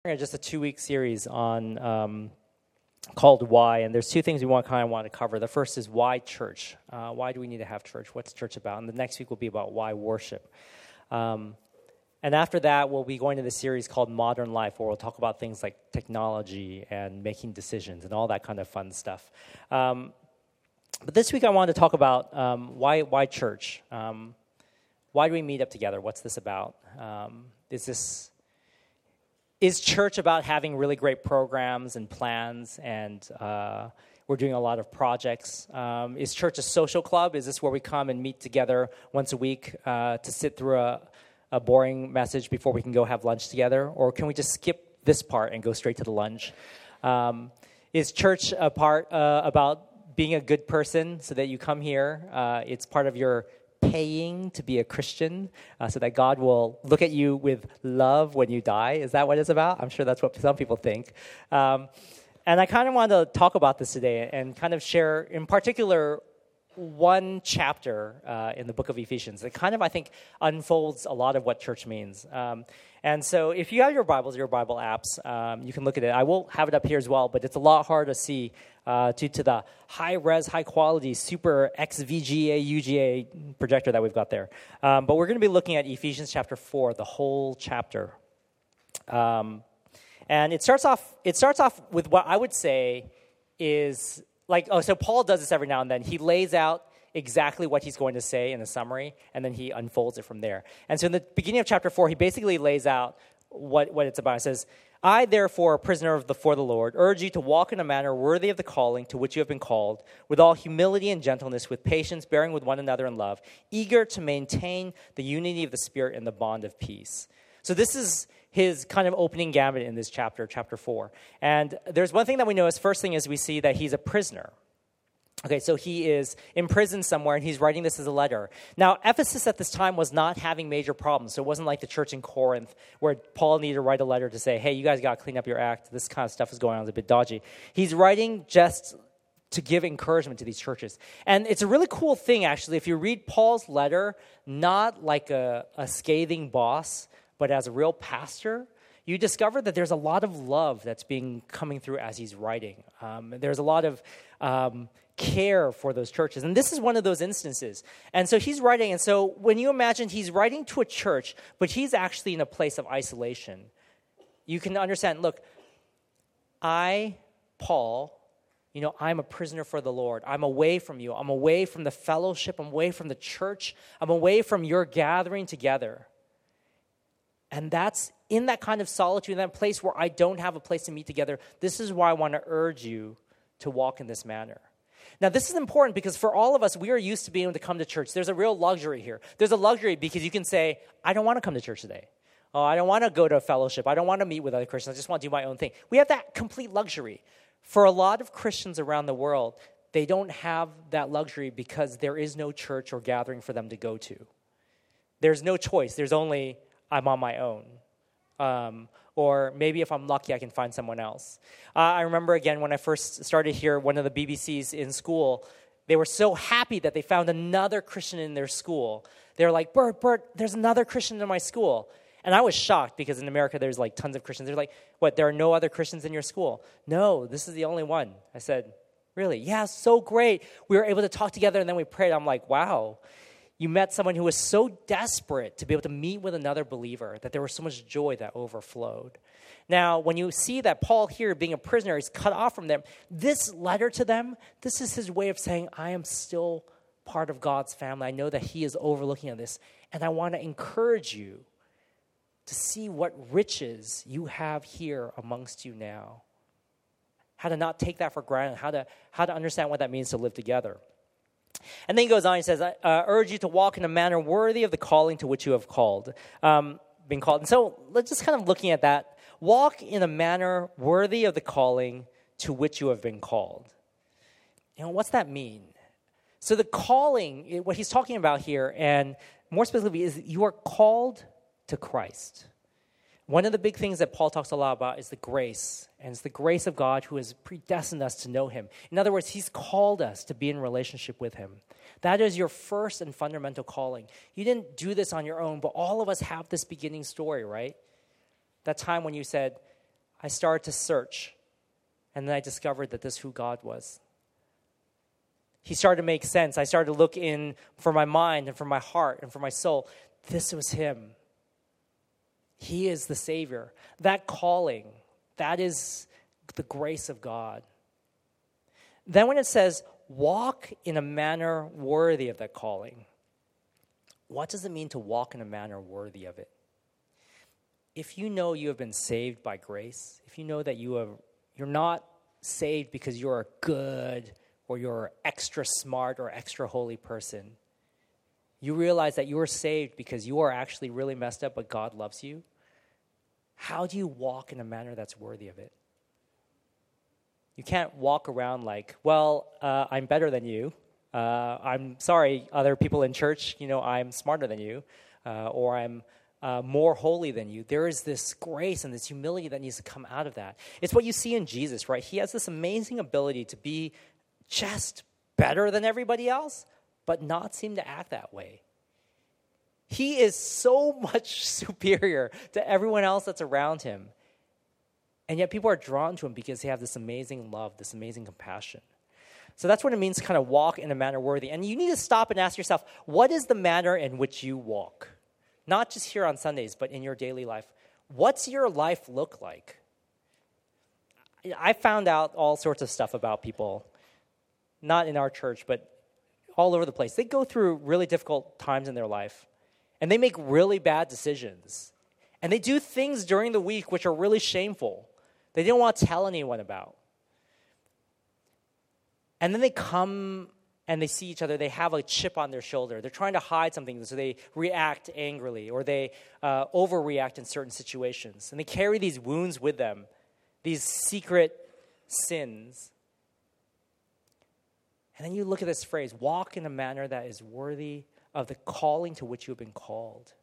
Just a 2-week series on called Why, and there's two things we want to cover. The first is why church. Why do we need to have church? What's church about? And the next week will be about why worship. And after that, we'll be going to the series called Modern Life, where we'll talk about things like technology and making decisions and all that kind of fun stuff. But this week I wanted to talk about why church. Why do we meet up together? What's this about? Is church about having really great programs and plans, and we're doing a lot of projects? Is church a social club? Is this where we come and meet together once a week to sit through a boring message before we can go have lunch together? Or can we just skip this part and go straight to the lunch? Is church a part about being a good person so that you come here? It's part of your paying to be a Christian so that God will look at you with love when you die. Is that what it's about? I'm sure that's what some people think. And I kind of wanted to talk about this today and kind of share, in particular, one chapter in the book of Ephesians that kind of, I think, unfolds a lot of what church means. And so if you have your Bibles, your Bible apps, you can look at it. I will have it up here as well, but it's a lot hard to see due to the high-res, high-quality, super XVGA, UGA projector that we've got there. But we're going to be looking at Ephesians chapter 4, the whole chapter. And it starts off with what I would say is so Paul does this every now and then. He lays out exactly what he's going to say in a summary, and then he unfolds it from there. And so in the beginning of chapter 4, he basically lays out what it's about. He says, I, therefore, a prisoner for the Lord, urge you to walk in a manner worthy of the calling to which you have been called, with all humility and gentleness, with patience, bearing with one another in love, eager to maintain the unity of the Spirit in the bond of peace. So this is his kind of opening gambit in this chapter 4. And there's one thing that we notice. First thing is we see that he's a prisoner. Okay, so he is in prison somewhere, and he's writing this as a letter. Now, Ephesus at this time was not having major problems, so it wasn't like the church in Corinth where Paul needed to write a letter to say, hey, you guys got to clean up your act. This kind of stuff is going on. It's a bit dodgy. He's writing just to give encouragement to these churches. And it's a really cool thing, actually, if you read Paul's letter, not like a scathing boss, but as a real pastor, you discover that there's a lot of love that's coming through as he's writing. There's a lot of care for those churches. And this is one of those instances. And so he's writing, and so when you imagine he's writing to a church, but he's actually in a place of isolation, you can understand, look, Paul, I'm a prisoner for the Lord. I'm away from you. I'm away from the fellowship. I'm away from the church. I'm away from your gathering together. And that's in that kind of solitude, in that place where I don't have a place to meet together. This is why I want to urge you to walk in this manner. Now, this is important because for all of us, we are used to being able to come to church. There's a real luxury here. There's a luxury because you can say, I don't want to come to church today. Oh, I don't want to go to a fellowship. I don't want to meet with other Christians. I just want to do my own thing. We have that complete luxury. For a lot of Christians around the world, they don't have that luxury because there is no church or gathering for them to go to. There's no choice. There's only, I'm on my own. Or maybe if I'm lucky, I can find someone else. I remember, again, when I first started here, one of the BBCs in school, they were so happy that they found another Christian in their school. They were like, Bert, there's another Christian in my school. And I was shocked because in America, there's like tons of Christians. They're like, what, there are no other Christians in your school? No, this is the only one. I said, really? Yeah, so great. We were able to talk together, and then we prayed. I'm like, wow. You met someone who was so desperate to be able to meet with another believer that there was so much joy that overflowed. Now, when you see that Paul here being a prisoner is cut off from them, this letter to them, this is his way of saying, I am still part of God's family. I know that he is overlooking at this, and I want to encourage you to see what riches you have here amongst you now. How to not take that for granted, how to understand what that means to live together. And then he goes on, he says, I urge you to walk in a manner worthy of the calling to which you have been called. And so let's just kind of looking at that. Walk in a manner worthy of the calling to which you have been called. What's that mean? So the calling, what he's talking about here, and more specifically, is you are called to Christ. One of the big things that Paul talks a lot about is the grace, and it's the grace of God who has predestined us to know him. In other words, he's called us to be in relationship with him. That is your first and fundamental calling. You didn't do this on your own, but all of us have this beginning story, right? That time when you said, I started to search. And then I discovered that this is who God was. He started to make sense. I started to look in for my mind and for my heart and for my soul. This was him. He is the Savior. That calling, that is the grace of God. Then when it says, walk in a manner worthy of that calling, what does it mean to walk in a manner worthy of it? If you know you have been saved by grace, if you know that you're not saved because you're a good or you're extra smart or extra holy person, you realize that you are saved because you are actually really messed up, but God loves you. How do you walk in a manner that's worthy of it? You can't walk around like, well, I'm better than you. I'm sorry, other people in church, I'm smarter than you, or I'm more holy than you. There is this grace and this humility that needs to come out of that. It's what you see in Jesus, right? He has this amazing ability to be just better than everybody else, but not seem to act that way. He is so much superior to everyone else that's around him. And yet people are drawn to him because they have this amazing love, this amazing compassion. So that's what it means to kind of walk in a manner worthy. And you need to stop and ask yourself, what is the manner in which you walk? Not just here on Sundays, but in your daily life. What's your life look like? I found out all sorts of stuff about people, not in our church, but all over the place. They go through really difficult times in their life, and they make really bad decisions. And they do things during the week which are really shameful. They didn't want to tell anyone about. And then they come and they see each other. They have a chip on their shoulder. They're trying to hide something, so they react angrily, or they overreact in certain situations. And they carry these wounds with them, these secret sins. And then you look at this phrase, walk in a manner that is worthy of the calling to which you have been called.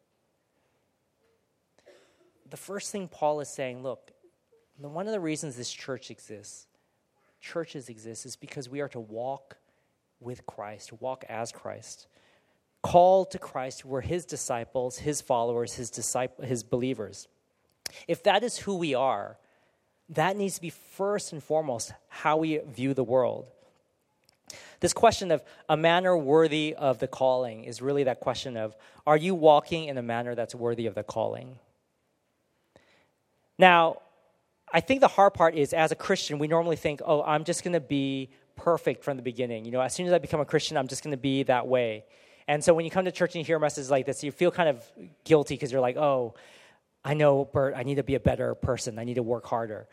The first thing Paul is saying, look, one of the reasons this church exists, churches exist, is because we are to walk with Christ, to walk as Christ. Called to Christ, we're his disciples, his followers, his believers. If that is who we are, that needs to be first and foremost how we view the world. This question of a manner worthy of the calling is really that question of, are you walking in a manner that's worthy of the calling? Now, I think the hard part is, as a Christian, we normally think, oh, I'm just going to be perfect from the beginning. As soon as I become a Christian, I'm just going to be that way. And so when you come to church and you hear messages like this, you feel kind of guilty because you're like, oh, I know, Bert, I need to be a better person. I need to work harder.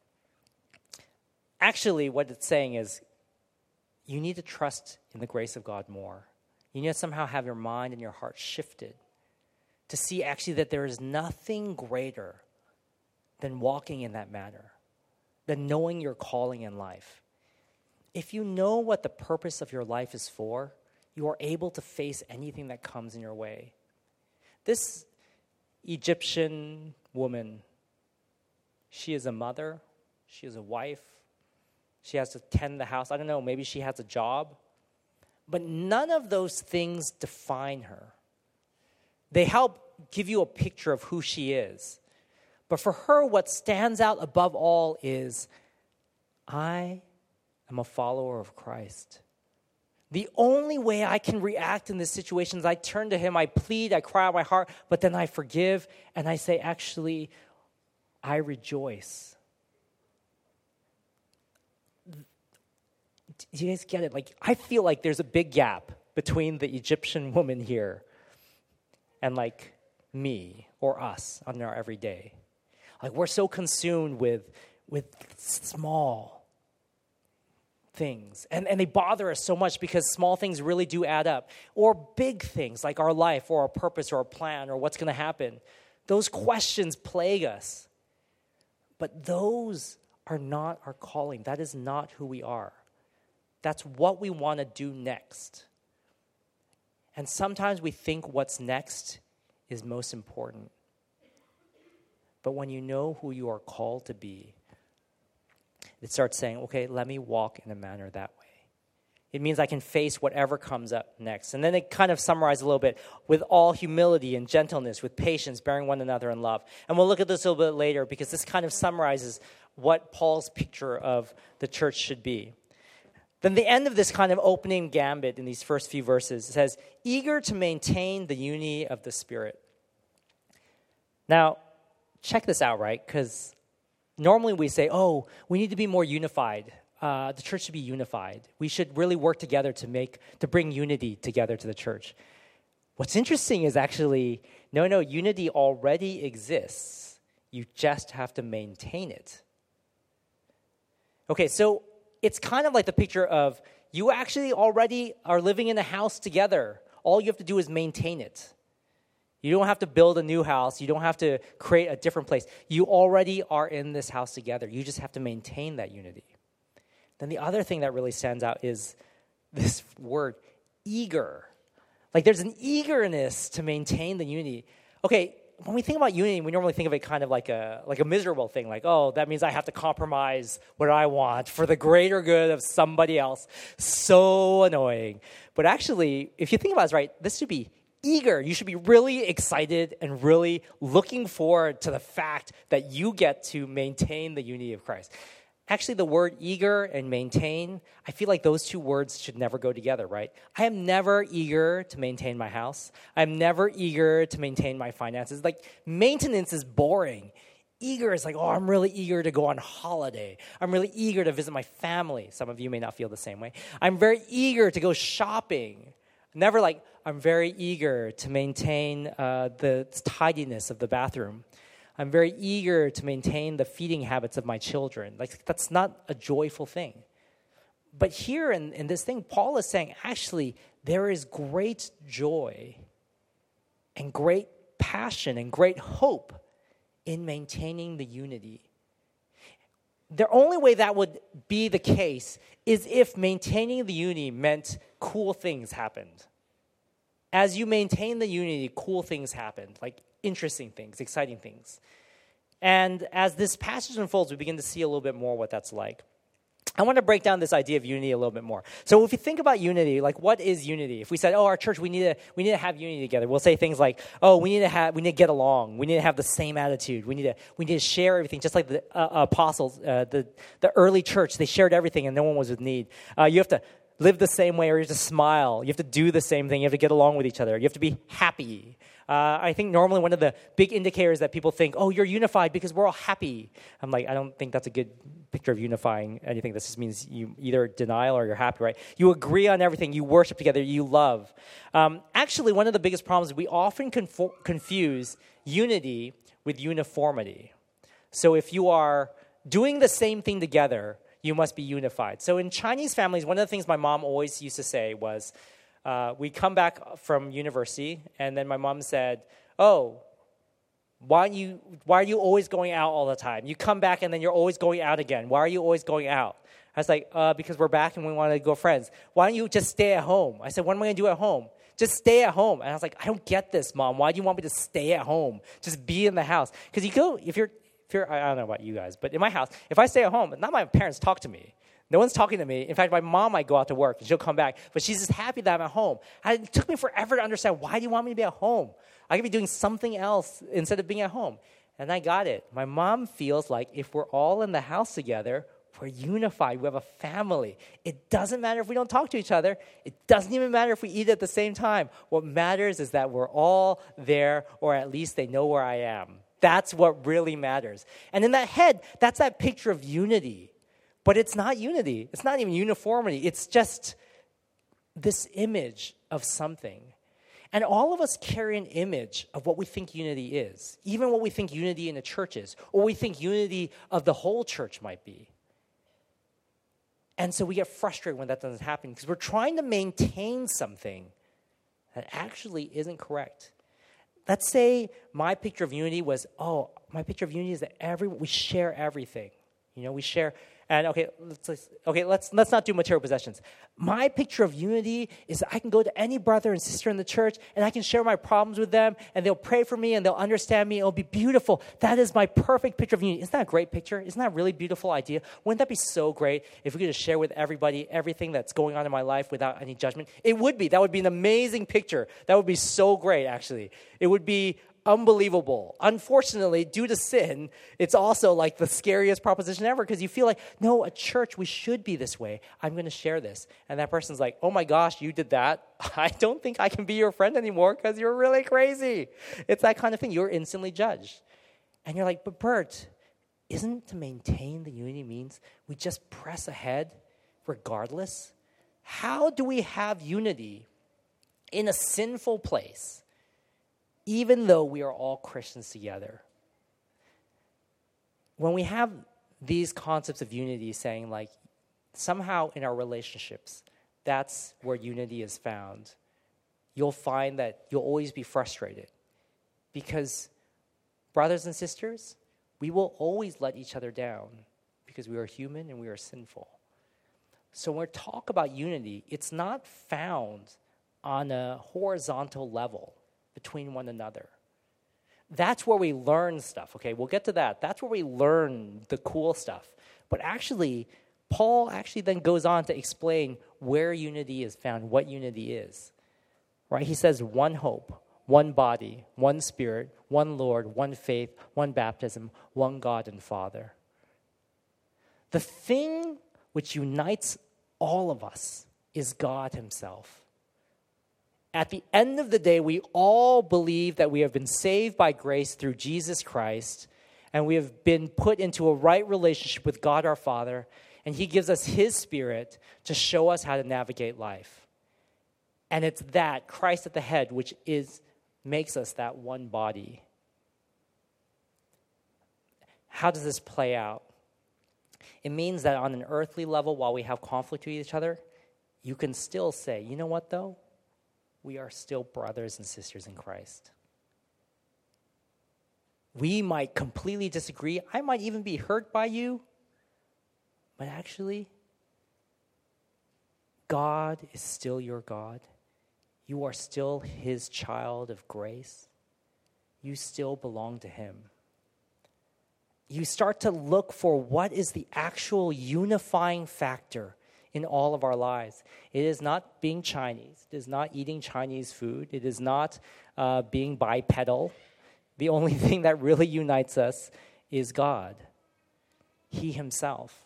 Actually, what it's saying is, you need to trust in the grace of God more. You need to somehow have your mind and your heart shifted to see actually that there is nothing greater than walking in that manner, than knowing your calling in life. If you know what the purpose of your life is for, you are able to face anything that comes in your way. This Egyptian woman, she is a mother, she is a wife, she has to tend the house. I don't know, maybe she has a job. But none of those things define her. They help give you a picture of who she is. But for her, what stands out above all is, I am a follower of Christ. The only way I can react in this situation is I turn to him, I plead, I cry out my heart, but then I forgive, and I say, actually, I rejoice. Do you guys get it? Like, I feel like there's a big gap between the Egyptian woman here and like me or us on our everyday. Like, we're so consumed with small things. And they bother us so much because small things really do add up. Or big things like our life or our purpose or our plan or what's going to happen. Those questions plague us. But those are not our calling. That is not who we are. That's what we want to do next. And sometimes we think what's next is most important. But when you know who you are called to be, it starts saying, okay, let me walk in a manner that way. It means I can face whatever comes up next. And then it kind of summarizes a little bit, with all humility and gentleness, with patience, bearing one another in love. And we'll look at this a little bit later because this kind of summarizes what Paul's picture of the church should be. Then the end of this kind of opening gambit in these first few verses says, eager to maintain the unity of the Spirit. Now, check this out, right? Because normally we say, oh, we need to be more unified. The church should be unified. We should really work together to bring unity together to the church. What's interesting is actually, no, unity already exists. You just have to maintain it. Okay, so it's kind of like the picture of you actually already are living in a house together. All you have to do is maintain it. You don't have to build a new house. You don't have to create a different place. You already are in this house together. You just have to maintain that unity. Then the other thing that really stands out is this word, eager. Like there's an eagerness to maintain the unity. Okay, when we think about unity, we normally think of it kind of like a miserable thing. Like, oh, that means I have to compromise what I want for the greater good of somebody else. So annoying. But actually, if you think about it, right, this should be eager. You should be really excited and really looking forward to the fact that you get to maintain the unity of Christ. Actually, the word eager and maintain, I feel like those two words should never go together, right? I am never eager to maintain my house. I'm never eager to maintain my finances. Like, maintenance is boring. Eager is like, oh, I'm really eager to go on holiday. I'm really eager to visit my family. Some of you may not feel the same way. I'm very eager to go shopping. Never like, I'm very eager to maintain the tidiness of the bathroom. I'm very eager to maintain the feeding habits of my children. Like, that's not a joyful thing. But here in this thing, Paul is saying, actually, there is great joy and great passion and great hope in maintaining the unity. The only way that would be the case is if maintaining the unity meant cool things happened. As you maintain the unity, cool things happened, like interesting things, exciting things. And as this passage unfolds, we begin to see a little bit more what that's like. I want to break down this idea of unity a little bit more. So if you think about unity, like what is unity? If we said, oh, our church, we need to have unity together, we'll say things like, oh, we need to get along. We need to have the same attitude. We need to share everything, just like the apostles, the early church, they shared everything and no one was with need. You have to live the same way, or you have to smile. You have to do the same thing. You have to get along with each other. You have to be happy. I think normally one of the big indicators that people think, oh, you're unified because we're all happy. I'm like, I don't think that's a good picture of unifying anything. This just means you either denial or you're happy, right? You agree on everything. You worship together. You love. Actually, one of the biggest problems is we often confuse unity with uniformity. So if you are doing the same thing together, you must be unified. So in Chinese families, one of the things my mom always used to say was, we'd come back from university, and then my mom said, oh, why are you always going out all the time? You come back, and then you're always going out again. Why are you always going out? I was like, because we're back, and we want to go friends. Why don't you just stay at home? I said, what am I going to do at home? Just stay at home. And I was like, I don't get this, Mom. Why do you want me to stay at home? Just be in the house. Because I don't know about you guys, but in my house, if I stay at home, not my parents talk to me. No one's talking to me. In fact, my mom might go out to work, and she'll come back, but she's just happy that I'm at home. And it took me forever to understand, why do you want me to be at home? I could be doing something else instead of being at home. And I got it. My mom feels like if we're all in the house together, we're unified. We have a family. It doesn't matter if we don't talk to each other. It doesn't even matter if we eat at the same time. What matters is that we're all there, or at least they know where I am. That's what really matters. And in that head, that's that picture of unity. But it's not unity. It's not even uniformity. It's just this image of something. And all of us carry an image of what we think unity is, even what we think unity in the church is, or we think unity of the whole church might be. And so we get frustrated when that doesn't happen because we're trying to maintain something that actually isn't correct. Let's say my picture of unity was, my picture of unity is that we share everything. You know, we share And let's not do material possessions. My picture of unity is that I can go to any brother and sister in the church and I can share my problems with them and they'll pray for me and they'll understand me. It'll be beautiful. That is my perfect picture of unity. Isn't that a great picture? Isn't that a really beautiful idea? Wouldn't that be so great if we could just share with everybody everything that's going on in my life without any judgment? It would be. That would be an amazing picture. That would be so great, actually. It would be unbelievable. Unfortunately, due to sin, it's also like the scariest proposition ever because you feel like, no, a church, we should be this way. I'm going to share this. And that person's like, oh my gosh, you did that. I don't think I can be your friend anymore because you're really crazy. It's that kind of thing. You're instantly judged. And you're like, but Bert, isn't to maintain the unity means we just press ahead regardless? How do we have unity in a sinful place? Even though we are all Christians together. When we have these concepts of unity saying like, somehow in our relationships, that's where unity is found, you'll find that you'll always be frustrated. Because brothers and sisters, we will always let each other down because we are human and we are sinful. So when we talk about unity, it's not found on a horizontal level between one another. That's where we learn stuff, okay? We'll get to that. That's where we learn the cool stuff. But actually, Paul actually then goes on to explain where unity is found, what unity is. Right? He says one hope, one body, one spirit, one Lord, one faith, one baptism, one God and Father. The thing which unites all of us is God himself. At the end of the day, we all believe that we have been saved by grace through Jesus Christ, and we have been put into a right relationship with God our Father, and he gives us his Spirit to show us how to navigate life. And it's that, Christ at the head, which makes us that one body. How does this play out? It means that on an earthly level, while we have conflict with each other, you can still say, you know what though? We are still brothers and sisters in Christ. We might completely disagree. I might even be hurt by you. But actually, God is still your God. You are still his child of grace. You still belong to him. You start to look for what is the actual unifying factor in all of our lives. It is not being Chinese. It is not eating Chinese food. It is not being bipedal. The only thing that really unites us is God, he himself.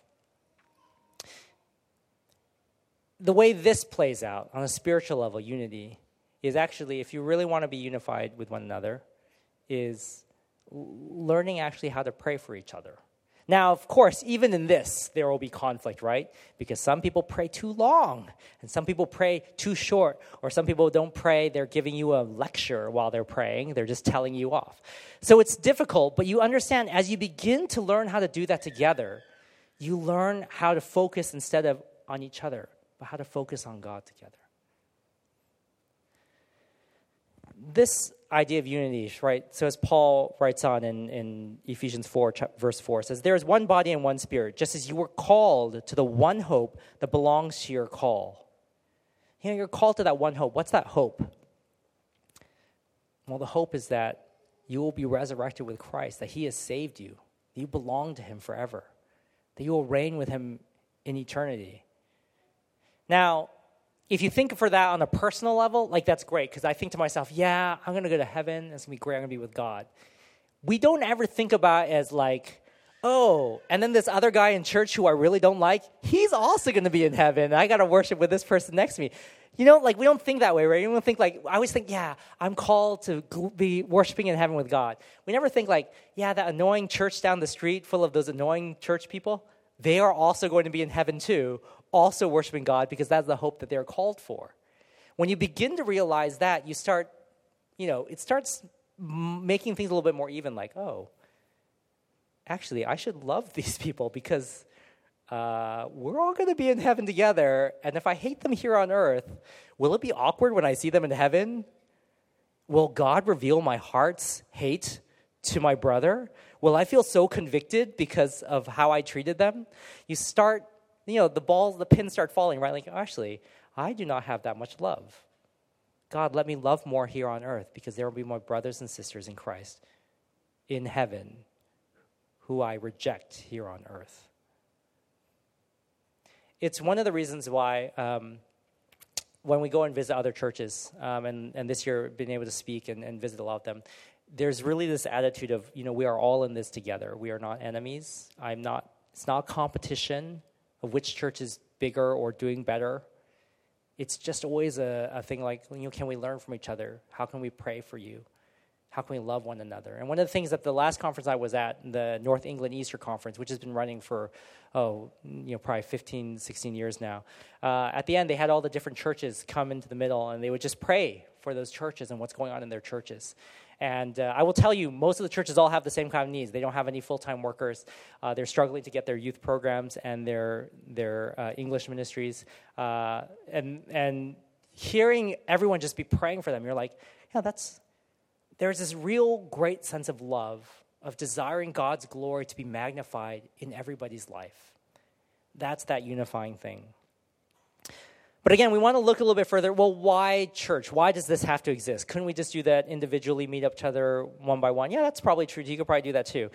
The way this plays out on a spiritual level, unity, is actually, if you really want to be unified with one another, is learning actually how to pray for each other. Now, of course, even in this, there will be conflict, right? Because some people pray too long, and some people pray too short, or some people don't pray, they're giving you a lecture while they're praying, they're just telling you off. So it's difficult, but you understand, as you begin to learn how to do that together, you learn how to focus instead of on each other, but how to focus on God together. This idea of unity, right? So as Paul writes on in Ephesians 4, verse 4, says, there is one body and one spirit, just as you were called to the one hope that belongs to your call. You know, you're called to that one hope. What's that hope? Well, the hope is that you will be resurrected with Christ, that he has saved you, that you belong to him forever, that you will reign with him in eternity. Now, if you think for that on a personal level, like that's great, because I think to myself, yeah, I'm going to go to heaven, it's going to be great, I'm going to be with God. We don't ever think about it as like, oh, and then this other guy in church who I really don't like, he's also going to be in heaven. I got to worship with this person next to me. You know, like we don't think that way, right? We don't think like, I always think, yeah, I'm called to be worshiping in heaven with God. We never think like, yeah, that annoying church down the street full of those annoying church people, they are also going to be in heaven too, also worshiping God, because that's the hope that they're called for. When you begin to realize that, you start, it starts making things a little bit more even, like, oh, actually, I should love these people because we're all going to be in heaven together, and if I hate them here on earth, will it be awkward when I see them in heaven? Will God reveal my heart's hate to my brother? will I feel so convicted because of how I treated them? You start, the pins start falling, right? Like, actually, I do not have that much love. God, let me love more here on earth because there will be more brothers and sisters in Christ in heaven who I reject here on earth. It's one of the reasons why when we go and visit other churches, and this year being able to speak and visit a lot of them, there's really this attitude of, we are all in this together. We are not enemies. It's not competition of which church is bigger or doing better. It's just always a thing like, can we learn from each other? How can we pray for you? How can we love one another? And one of the things at the last conference I was at, the North England Easter Conference, which has been running for, probably 15, 16 years now, at the end they had all the different churches come into the middle and they would just pray for those churches and what's going on in their churches. And I will tell you, most of the churches all have the same kind of needs. They don't have any full-time workers. They're struggling to get their youth programs and their English ministries. And hearing everyone just be praying for them, you're like, there's this real great sense of love, of desiring God's glory to be magnified in everybody's life. That's that unifying thing. But again, we want to look a little bit further. Well, why church? Why does this have to exist? Couldn't we just do that individually, meet up each other one by one? Yeah, that's probably true. You could probably do that too.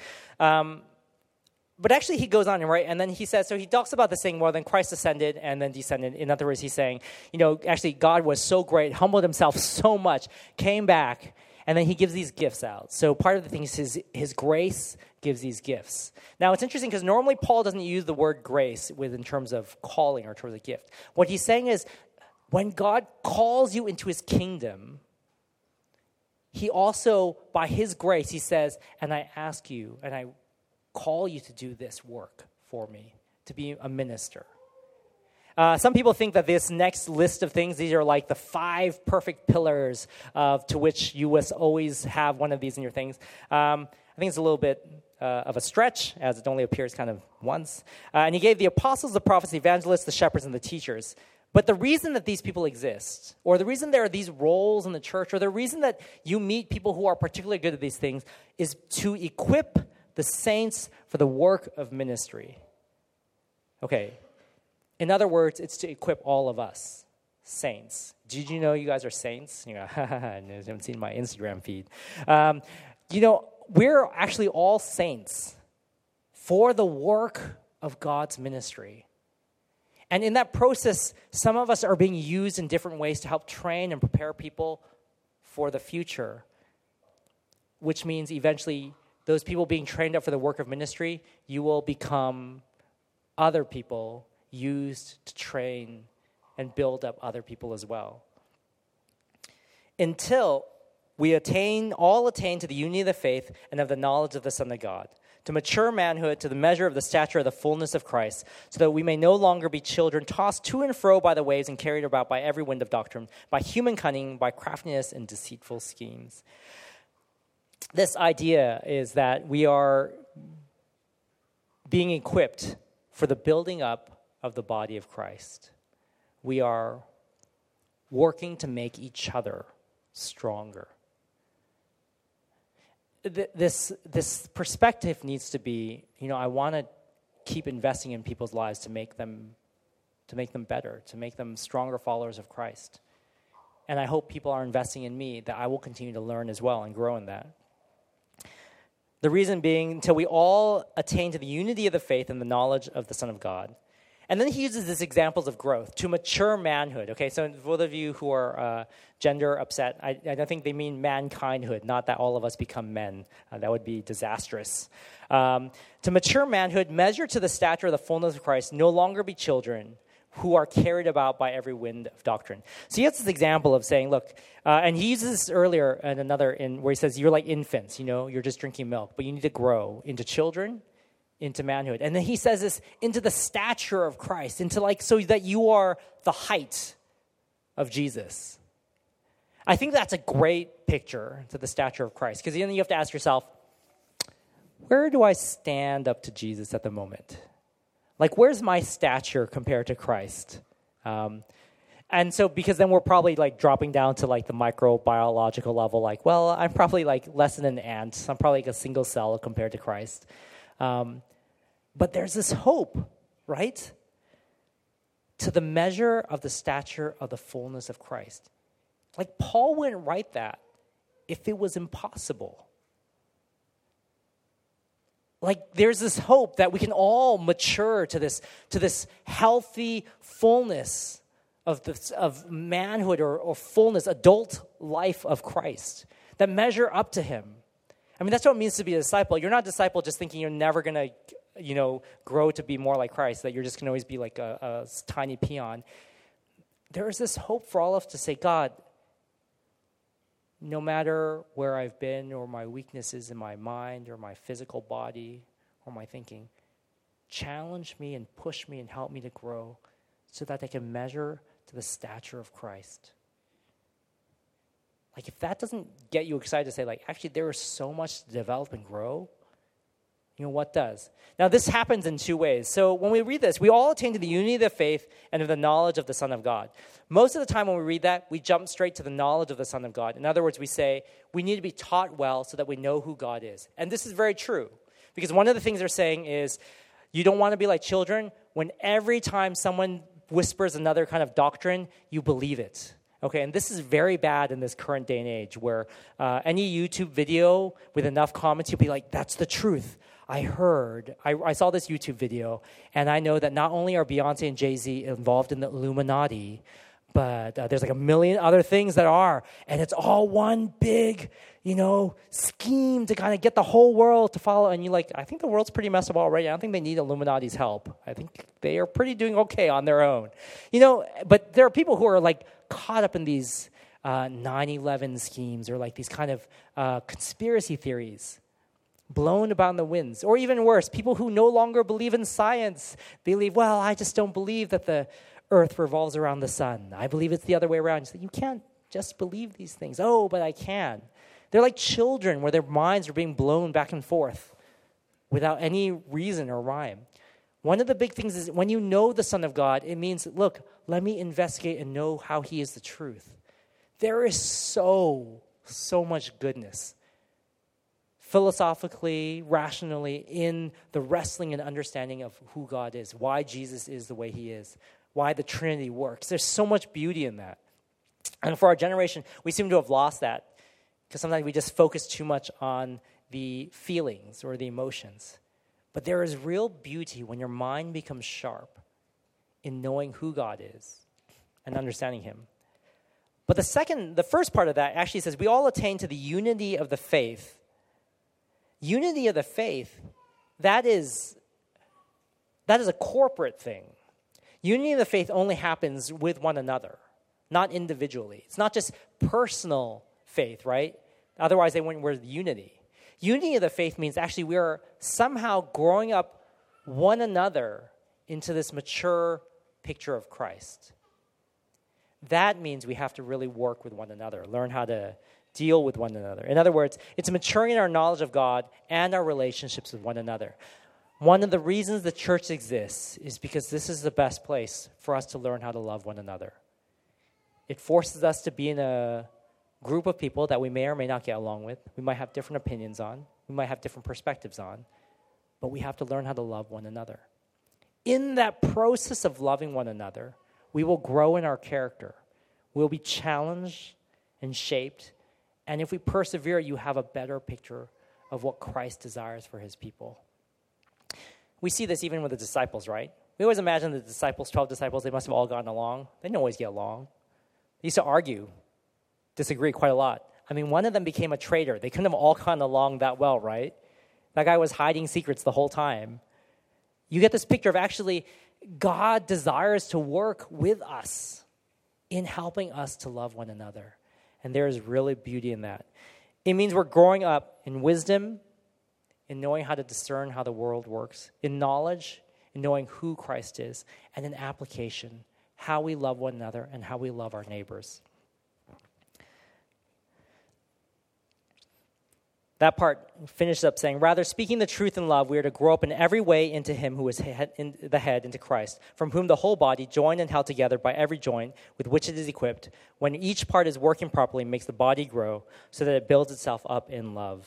But actually, he goes on, right? And then he says, so he talks about this thing, well, then Christ ascended and then descended. In other words, he's saying, actually, God was so great, humbled himself so much, came back, and then he gives these gifts out. So part of the thing is his grace gives these gifts. Now, it's interesting because normally Paul doesn't use the word grace in terms of calling or in terms of gift. What he's saying is when God calls you into his kingdom, he also, by his grace, he says, and I ask you, and I call you to do this work for me, to be a minister. Some people think that this next list of things, these are like the 5 perfect pillars to which you must always have one of these in your things. I think it's a little bit of a stretch, as it only appears kind of once. And he gave the apostles, the prophets, the evangelists, the shepherds, and the teachers. But the reason that these people exist, or the reason there are these roles in the church, or the reason that you meet people who are particularly good at these things, is to equip the saints for the work of ministry. Okay. In other words, it's to equip all of us, saints. Did you know you guys are saints? You haven't seen my Instagram feed. We're actually all saints for the work of God's ministry. And in that process, some of us are being used in different ways to help train and prepare people for the future, which means eventually those people being trained up for the work of ministry, you will become other people used to train and build up other people as well. Until we all attain to the unity of the faith and of the knowledge of the Son of God, to mature manhood, to the measure of the stature of the fullness of Christ, so that we may no longer be children tossed to and fro by the waves and carried about by every wind of doctrine, by human cunning, by craftiness and deceitful schemes. This idea is that we are being equipped for the building up of the body of Christ. We are working to make each other stronger. This perspective needs to be, I want to keep investing in people's lives to make them better, to make them stronger followers of Christ. And I hope people are investing in me, that I will continue to learn as well and grow in that. The reason being, until we all attain to the unity of the faith and the knowledge of the Son of God. And then he uses these examples of growth, to mature manhood. Okay, so for those of you who are gender upset, I don't think they mean mankindhood, not that all of us become men. That would be disastrous. To mature manhood, measure to the stature of the fullness of Christ, no longer be children who are carried about by every wind of doctrine. So he has this example of saying, look, and he uses this earlier in where he says, you're like infants, you're just drinking milk, but you need to grow into children, into manhood. And then he says this, into the stature of Christ, so that you are the height of Jesus. I think that's a great picture to the stature of Christ, because then you have to ask yourself, where do I stand up to Jesus at the moment? Like, where's my stature compared to Christ? And so, because then we're probably like dropping down to like the microbiological level, like, well, I'm probably like less than an ant. I'm probably like a single cell compared to Christ. But there's this hope, right? To the measure of the stature of the fullness of Christ. Like, Paul wouldn't write that if it was impossible. Like, there's this hope that we can all mature to this healthy fullness of manhood or fullness, adult life of Christ that measure up to him. I mean, that's what it means to be a disciple. You're not a disciple just thinking you're never going to, grow to be more like Christ, that you're just going to always be like a tiny peon. There is this hope for all of us to say, God, no matter where I've been or my weaknesses in my mind or my physical body or my thinking, challenge me and push me and help me to grow so that I can measure to the stature of Christ. Like, if that doesn't get you excited to say, like, actually, there is so much to develop and grow, what does? Now, this happens in two ways. So when we read this, we all attain to the unity of the faith and of the knowledge of the Son of God. Most of the time when we read that, we jump straight to the knowledge of the Son of God. In other words, we say, we need to be taught well so that we know who God is. And this is very true. Because one of the things they're saying is, you don't want to be like children when every time someone whispers another kind of doctrine, you believe it. Okay, and this is very bad in this current day and age where any YouTube video with enough comments, you'll be like, that's the truth. I saw this YouTube video, and I know that not only are Beyonce and Jay-Z involved in the Illuminati, but there's like a million other things that are, and it's all one big, scheme to kind of get the whole world to follow. And you're like, I think the world's pretty messed up already. I don't think they need Illuminati's help. I think they are pretty doing okay on their own. But there are people who are like caught up in these 9/11 schemes or like these kind of conspiracy theories blown about in the winds. Or even worse, people who no longer believe in science. They believe, well, I just don't believe that the earth revolves around the sun. I believe it's the other way around. You can't just believe these things. Oh, but I can. They're like children where their minds are being blown back and forth without any reason or rhyme. One of the big things is when you know the Son of God, it means, look, let me investigate and know how he is the truth. There is so much goodness, philosophically, rationally, in the wrestling and understanding of who God is, why Jesus is the way he is, why the Trinity works. There's so much beauty in that. And for our generation, we seem to have lost that because sometimes we just focus too much on the feelings or the emotions. But there is real beauty when your mind becomes sharp in knowing who God is and understanding him. But the first part of that actually says we all attain to the unity of the faith. Unity of the faith, that is a corporate thing. Unity of the faith only happens with one another, not individually. It's not just personal faith, right? Otherwise, they wouldn't wear the unity. Unity of the faith means actually we are somehow growing up one another into this mature picture of Christ. That means we have to really work with one another, learn how to deal with one another. In other words, it's maturing in our knowledge of God and our relationships with one another. One of the reasons the church exists is because this is the best place for us to learn how to love one another. It forces us to be in a group of people that we may or may not get along with. We might have different opinions on. We might have different perspectives on. But we have to learn how to love one another. In that process of loving one another, we will grow in our character. We'll be challenged and shaped. And if we persevere, you have a better picture of what Christ desires for his people. We see this even with the disciples, right? We always imagine the disciples, 12 disciples, they must have all gotten along. They didn't always get along. They used to argue, disagree quite a lot. I mean, one of them became a traitor. They couldn't have all gotten along that well, right? That guy was hiding secrets the whole time. You get this picture of actually God desires to work with us in helping us to love one another. And there is really beauty in that. It means we're growing up in wisdom, in knowing how to discern how the world works, in knowledge, in knowing who Christ is, and in application, how we love one another and how we love our neighbors. That part finishes up saying, rather, speaking the truth in love, we are to grow up in every way into him who is the head, into Christ, from whom the whole body, joined and held together by every joint with which it is equipped, when each part is working properly, makes the body grow so that it builds itself up in love.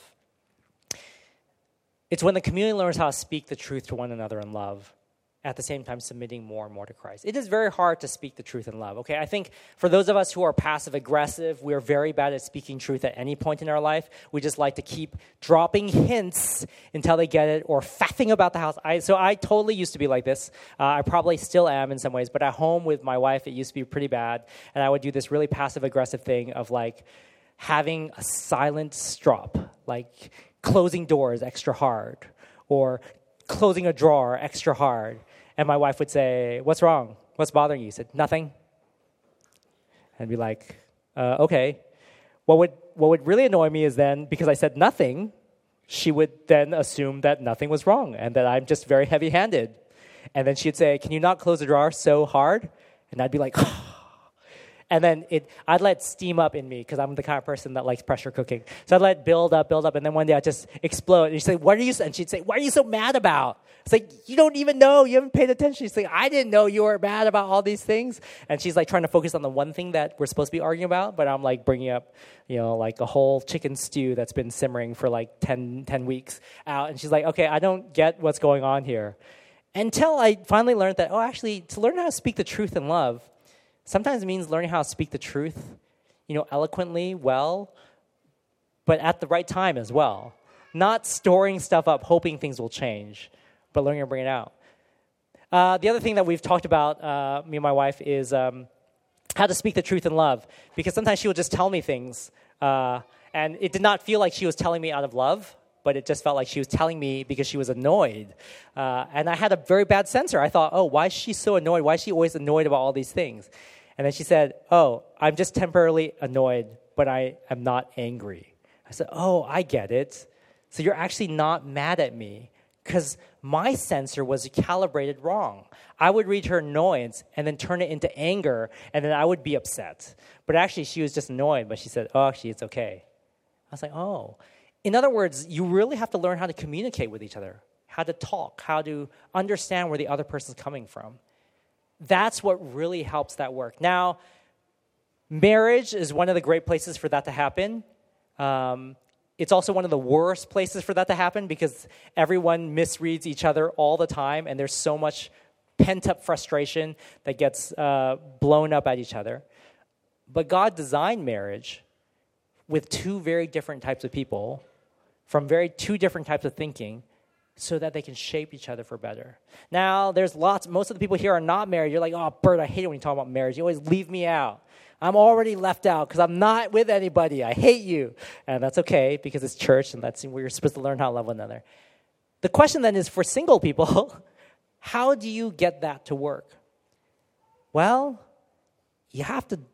It's when the community learns how to speak the truth to one another in love, at the same time submitting more and more to Christ. It is very hard to speak the truth in love, okay? I think for those of us who are passive-aggressive, we are very bad at speaking truth at any point in our life. We just like to keep dropping hints until they get it, or faffing about the house. So I totally used to be like this. I probably still am in some ways, but at home with my wife, it used to be pretty bad, and I would do this really passive-aggressive thing of like having a silent strop, like closing doors extra hard, or closing a drawer extra hard. And my wife would say, what's wrong? What's bothering you? He said, nothing. And be like, okay. What would really annoy me is then, because I said nothing, she would then assume that nothing was wrong and that I'm just very heavy-handed. And then she'd say, can you not close the drawer so hard? And I'd be like, and then I'd let it steam up in me because I'm the kind of person that likes pressure cooking. So I'd let it build up, and then one day I'd just explode. And she'd say, and she'd say, what are you so mad about? It's like, you don't even know. You haven't paid attention. She's like, I didn't know you were mad about all these things. And she's like trying to focus on the one thing that we're supposed to be arguing about, but I'm like bringing up, like a whole chicken stew that's been simmering for like 10 weeks out. And she's like, okay, I don't get what's going on here. Until I finally learned that, actually, to learn how to speak the truth in love, sometimes it means learning how to speak the truth, eloquently, well, but at the right time as well. Not storing stuff up, hoping things will change, but learning to bring it out. The other thing that we've talked about, me and my wife, is how to speak the truth in love. Because sometimes she will just tell me things, and it did not feel like she was telling me out of love, but it just felt like she was telling me because she was annoyed. And I had a very bad sensor. I thought, why is she so annoyed? Why is she always annoyed about all these things? And then she said, I'm just temporarily annoyed, but I am not angry. I said, I get it. So you're actually not mad at me because my sensor was calibrated wrong. I would read her annoyance and then turn it into anger, and then I would be upset. But actually, she was just annoyed, but she said, actually, it's okay. I was like, In other words, you really have to learn how to communicate with each other, how to talk, how to understand where the other person's coming from. That's what really helps that work. Now, marriage is one of the great places for that to happen. It's also one of the worst places for that to happen because everyone misreads each other all the time, and there's so much pent-up frustration that gets blown up at each other. But God designed marriage with two very different types of people from two different types of thinking so that they can shape each other for better. Now, most of the people here are not married. You're like, Bert, I hate it when you talk about marriage. You always leave me out. I'm already left out because I'm not with anybody. I hate you. And that's okay because it's church and that's where you're supposed to learn how to love one another. The question then is for single people, how do you get that to work? Well, you have to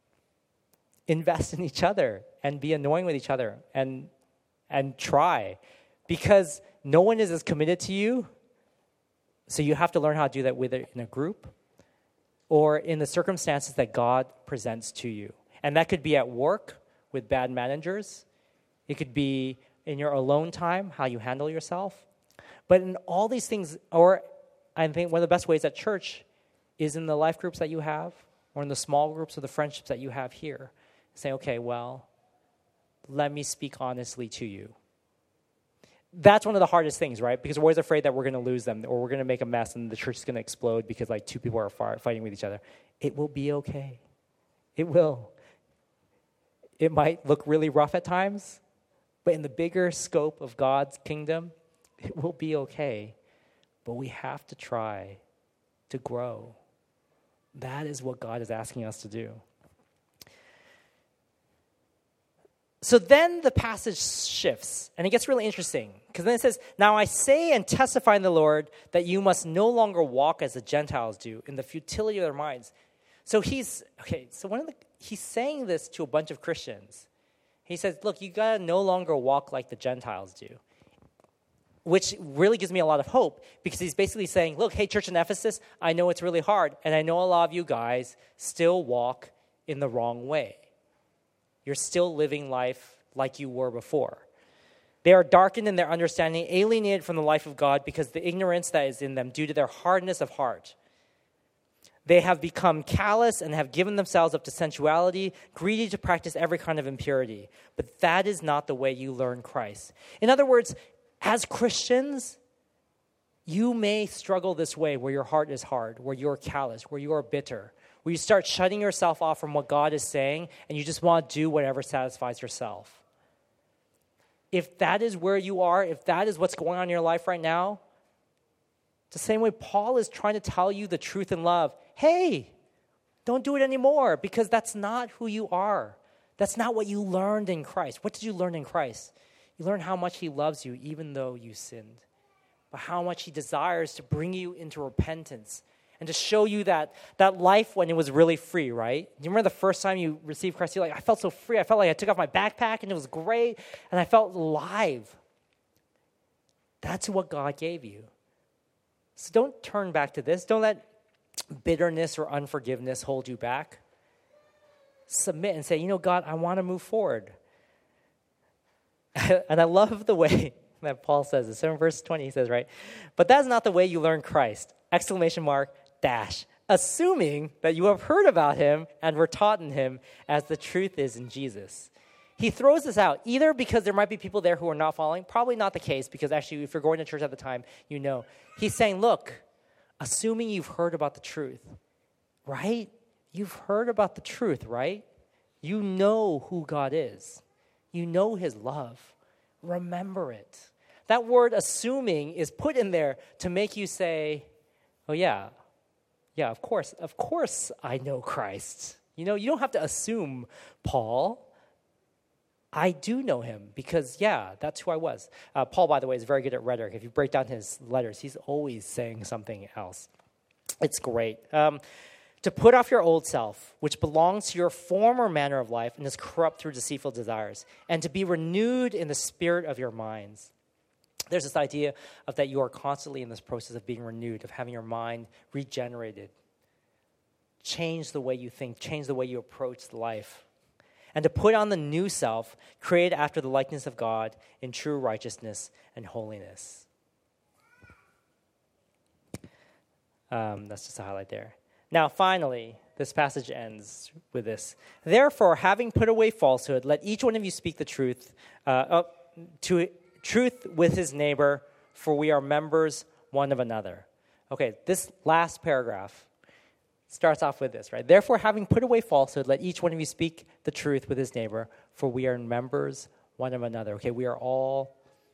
invest in each other and be annoying with each other and try, because no one is as committed to you, so you have to learn how to do that whether in a group or in the circumstances that God presents to you. And that could be at work with bad managers. It could be in your alone time, how you handle yourself. But in all these things, or I think one of the best ways at church is in the life groups that you have or in the small groups or the friendships that you have here. Say, okay, well, let me speak honestly to you. That's one of the hardest things, right? Because we're always afraid that we're going to lose them or we're going to make a mess and the church is going to explode because like two people are fighting with each other. It will be okay. It will. It might look really rough at times, but in the bigger scope of God's kingdom, it will be okay. But we have to try to grow. That is what God is asking us to do. So then the passage shifts, and it gets really interesting, because then it says, now I say and testify in the Lord that you must no longer walk as the Gentiles do, in the futility of their minds. So he's saying this to a bunch of Christians. He says, look, you got to no longer walk like the Gentiles do, which really gives me a lot of hope, because he's basically saying, look, hey, church in Ephesus, I know it's really hard, and I know a lot of you guys still walk in the wrong way. You're still living life like you were before. They are darkened in their understanding, alienated from the life of God because the ignorance that is in them due to their hardness of heart. They have become callous and have given themselves up to sensuality, greedy to practice every kind of impurity. But that is not the way you learn Christ. In other words, as Christians, you may struggle this way where your heart is hard, where you're callous, where you're bitter, where you start shutting yourself off from what God is saying and you just want to do whatever satisfies yourself. If that is where you are, if that is what's going on in your life right now, the same way Paul is trying to tell you the truth in love, hey, don't do it anymore because that's not who you are. That's not what you learned in Christ. What did you learn in Christ? You learned how much he loves you even though you sinned, but how much he desires to bring you into repentance and to show you that life when it was really free, right? Do you remember the first time you received Christ? You're like, I felt so free. I felt like I took off my backpack and it was great and I felt alive. That's what God gave you. So don't turn back to this. Don't let bitterness or unforgiveness hold you back. Submit and say, God, I want to move forward. And I love the way that Paul says this. In verse 20, he says, right? But that's not the way you learn Christ. ! Assuming that you have heard about him and were taught in him as the truth is in Jesus. He throws this out, either because there might be people there who are not following, probably not the case, because actually if you're going to church at the time, you know. He's saying, look, assuming you've heard about the truth, right? You've heard about the truth, right? You know who God is. You know his love. Remember it. That word assuming is put in there to make you say, oh yeah, of course I know Christ. You don't have to assume Paul. I do know him because, that's who I was. Paul, by the way, is very good at rhetoric. If you break down his letters, he's always saying something else. It's great. To put off your old self, which belongs to your former manner of life and is corrupt through deceitful desires, and to be renewed in the spirit of your minds. There's this idea of that you are constantly in this process of being renewed, of having your mind regenerated. Change the way you think, change the way you approach life. And to put on the new self, created after the likeness of God in true righteousness and holiness. That's just a highlight there. Now, finally, this passage ends with this. Therefore, having put away falsehood, let each one of you speak the truth truth with his neighbor, for we are members one of another. Okay, this last paragraph starts off with this, right? Therefore, having put away falsehood, let each one of you speak the truth with his neighbor, for we are members one of another. Okay, we are all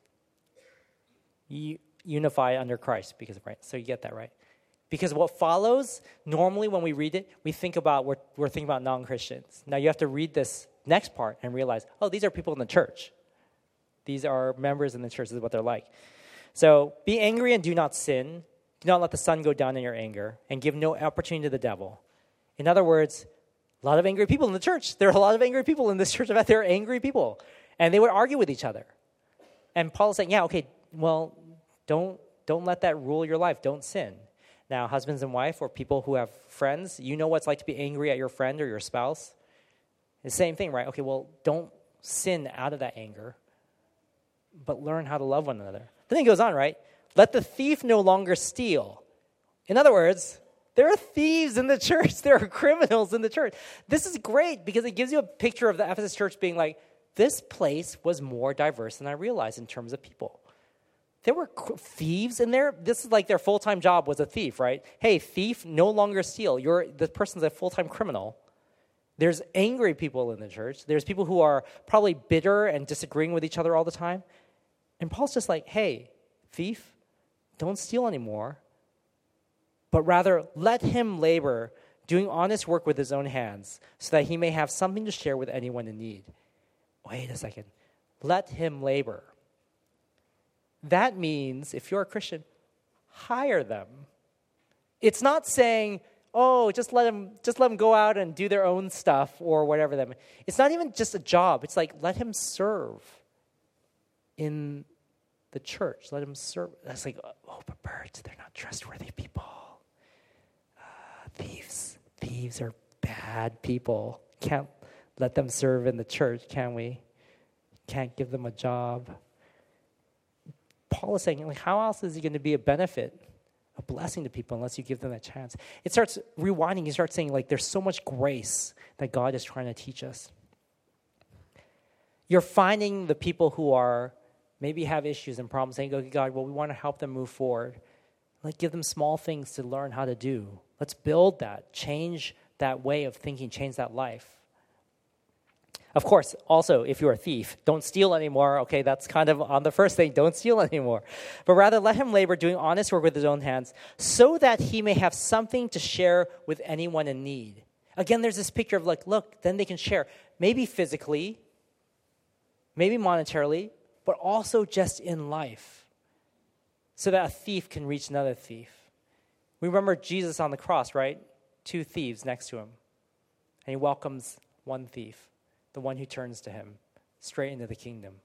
unified under Christ, right? So you get that, right? Because what follows, normally when we read it, we're thinking about non-Christians. Now you have to read this next part and realize, oh, these are people in the church. These are members in the church. This is what they're like. So be angry and do not sin. Do not let the sun go down in your anger, and give no opportunity to the devil. In other words, a lot of angry people in the church. There are a lot of angry people in this church. There are angry people. And they would argue with each other. And Paul is saying, don't let that rule your life. Don't sin. Now, husbands and wife or people who have friends, you know what it's like to be angry at your friend or your spouse. The same thing, right? Okay, well, don't sin out of that anger, but learn how to love one another. Then he goes on, right? Let the thief no longer steal. In other words, there are thieves in the church. There are criminals in the church. This is great because it gives you a picture of the Ephesus church being like, this place was more diverse than I realized in terms of people. There were thieves in there. This is like their full-time job was a thief, right? Hey, thief, no longer steal. The person's a full-time criminal. There's angry people in the church. There's people who are probably bitter and disagreeing with each other all the time. And Paul's just like, hey, thief, don't steal anymore, but rather let him labor, doing honest work with his own hands, so that he may have something to share with anyone in need. Wait a second. Let him labor. That means, if you're a Christian, hire them. It's not saying, oh, just let them go out and do their own stuff or whatever. It's not even just a job. It's like, let him serve in the church. Let him serve. That's like, oh, but birds, they're not trustworthy people. Thieves are bad people. Can't let them serve in the church, can we? Can't give them a job. Paul is saying, like, how else is he going to be a benefit, a blessing to people unless you give them that chance? It starts rewinding. You start saying, like, there's so much grace that God is trying to teach us. You're finding the people who are maybe have issues and problems, saying, okay, God, well, we want to help them move forward. Like, give them small things to learn how to do. Let's build that, change that way of thinking, change that life. Of course, also, if you're a thief, don't steal anymore. Okay, that's kind of on the first thing, don't steal anymore. But rather, let him labor, doing honest work with his own hands, so that he may have something to share with anyone in need. Again, there's this picture of like, look, then they can share. Maybe physically, maybe monetarily, but also just in life, so that a thief can reach another thief. We remember Jesus on the cross, right? 2 thieves next to him. And he welcomes one thief, the one who turns to him, straight into the kingdom.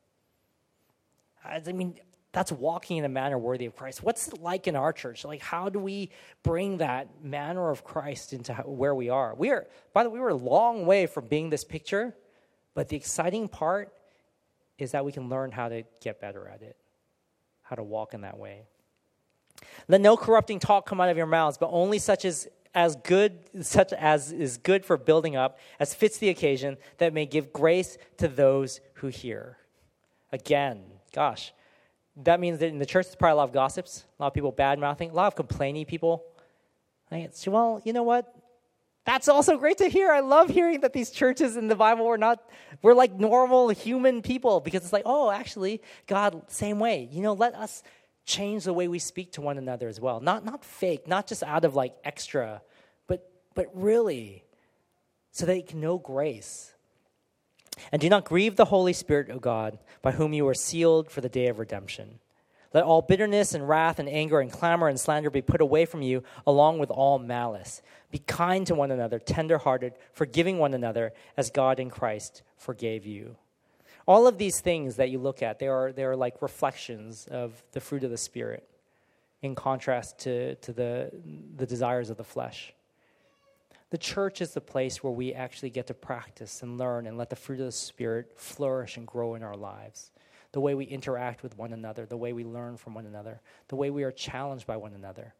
I mean, that's walking in a manner worthy of Christ. What's it like in our church? Like, how do we bring that manner of Christ into where we are? By the way, we're a long way from being this picture, but the exciting part is that we can learn how to get better at it, how to walk in that way. Let no corrupting talk come out of your mouths, but only such as is good for building up, as fits the occasion, that may give grace to those who hear. Again, gosh, that means that in the church there's probably a lot of gossips, a lot of people bad-mouthing, a lot of complaining people. Well, you know what? That's also great to hear. I love hearing that these churches in the Bible we're like normal human people, because it's like, oh, actually, God, same way. Let us change the way we speak to one another as well. Not fake, not just out of like extra, but really so that you can know grace. And do not grieve the Holy Spirit of God, by whom you are sealed for the day of redemption. Let all bitterness and wrath and anger and clamor and slander be put away from you, along with all malice. Be kind to one another, tender-hearted, forgiving one another, as God in Christ forgave you. All of these things that you look at, they are like reflections of the fruit of the Spirit, in contrast to the desires of the flesh. The church is the place where we actually get to practice and learn and let the fruit of the Spirit flourish and grow in our lives. The way we interact with one another, the way we learn from one another, the way we are challenged by one another.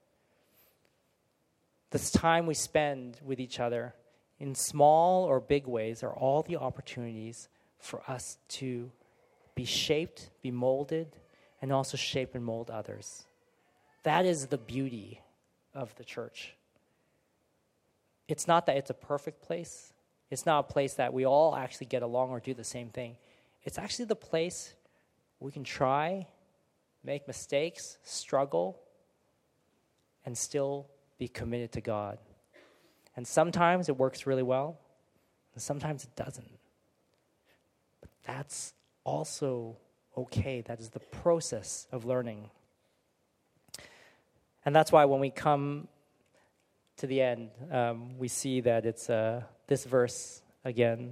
This time we spend with each other in small or big ways are all the opportunities for us to be shaped, be molded, and also shape and mold others. That is the beauty of the church. It's not that it's a perfect place. It's not a place that we all actually get along or do the same thing. It's actually the place we can try, make mistakes, struggle, and still be committed to God. And sometimes it works really well, and sometimes it doesn't. But that's also okay. That is the process of learning. And that's why when we come to the end, we see that it's this verse again.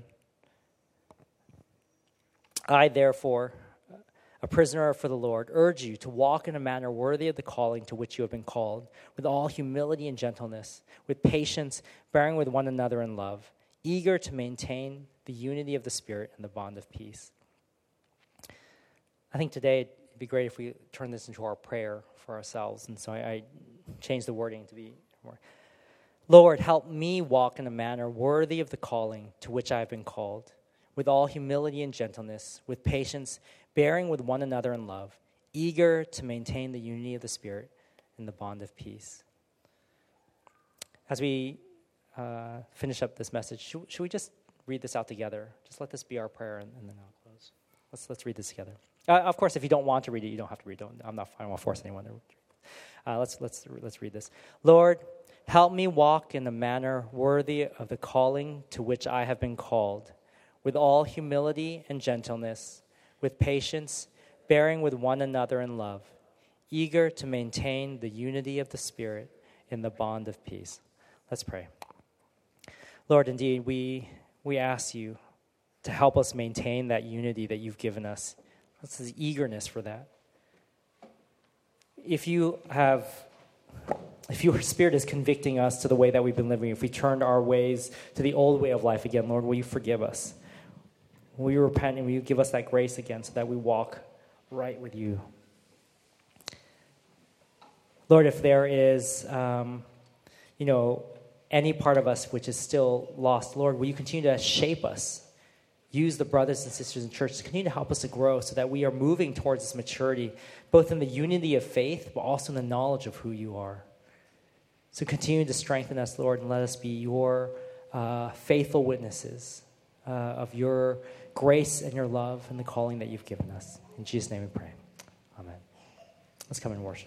I, therefore, a prisoner for the Lord, urge you to walk in a manner worthy of the calling to which you have been called, with all humility and gentleness, with patience, bearing with one another in love, eager to maintain the unity of the Spirit and the bond of peace. I think today it'd be great if we turn this into our prayer for ourselves, and so I changed the wording to be more, Lord, help me walk in a manner worthy of the calling to which I have been called, with all humility and gentleness, with patience, bearing with one another in love, eager to maintain the unity of the Spirit and the bond of peace. As we finish up this message, should we just read this out together? Just let this be our prayer, and then I'll close. Let's read this together. Of course, if you don't want to read it, you don't have to read it. I don't want to force anyone to read it. Let's read this. Lord, help me walk in a manner worthy of the calling to which I have been called, with all humility and gentleness, with patience, bearing with one another in love, eager to maintain the unity of the Spirit in the bond of peace. Let's pray. Lord, indeed, we ask you to help us maintain that unity that you've given us. That's the eagerness for that. If your Spirit is convicting us to the way that we've been living, if we turned our ways to the old way of life again, Lord, will you forgive us? Will you repent and will you give us that grace again so that we walk right with you? Lord, if there is, any part of us which is still lost, Lord, will you continue to shape us? Use the brothers and sisters in church to continue to help us to grow so that we are moving towards this maturity, both in the unity of faith, but also in the knowledge of who you are. So continue to strengthen us, Lord, and let us be your faithful witnesses of your grace and your love and the calling that you've given us. In Jesus' name we pray. Amen. Let's come and worship.